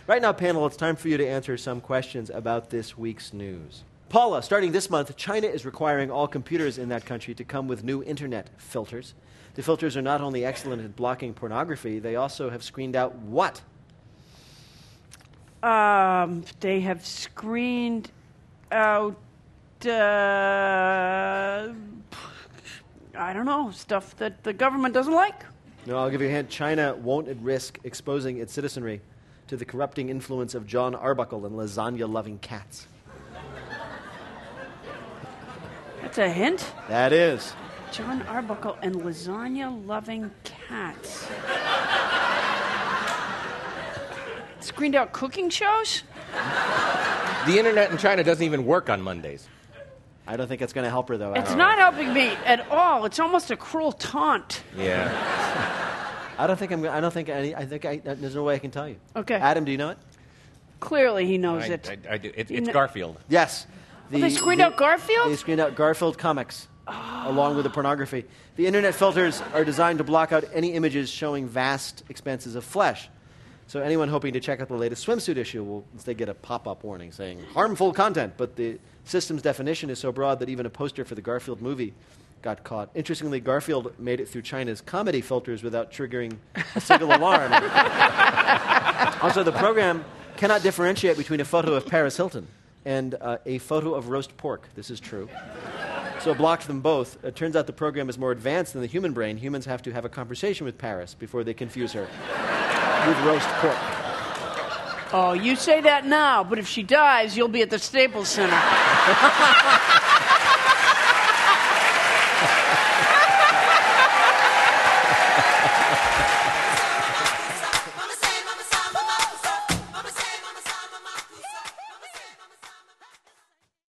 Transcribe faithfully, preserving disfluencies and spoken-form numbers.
Right now, panel, it's time for you to answer some questions about this week's news. Paula, starting this month, China is requiring all computers in that country to come with new internet filters. The filters are not only excellent at blocking pornography, they also have screened out what? Um, they have screened out, uh, I don't know, stuff that the government doesn't like. No, I'll give you a hint. China won't risk exposing its citizenry to the corrupting influence of John Arbuckle and lasagna-loving cats. That's a hint? That is. John Arbuckle and lasagna-loving cats. Screened out cooking shows? The internet in China doesn't even work on Mondays. I don't think it's going to help her, though. It's not helping me at all. It's almost a cruel taunt. Yeah. I don't think I'm. I don't think any. I think I, there's no way I can tell you. Okay. Adam, do you know it? Clearly, he knows I, it. I, I do. It, You it's kn- Garfield. Yes. Oh, they screened out Garfield? They screened out Garfield comics, along with the pornography. The internet filters are designed to block out any images showing vast expanses of flesh. So anyone hoping to check out the latest swimsuit issue will instead get a pop-up warning saying harmful content. But the system's definition is so broad that even a poster for the Garfield movie got caught. Interestingly, Garfield made it through China's comedy filters without triggering a single alarm. Also, the program cannot differentiate between a photo of Paris Hilton and uh, a photo of roast pork. This is true. So it blocked them both. It turns out the program is more advanced than the human brain. Humans have to have a conversation with Paris before they confuse her with roast pork. Oh, you say that now, but if she dies, you'll be at the Staples Center.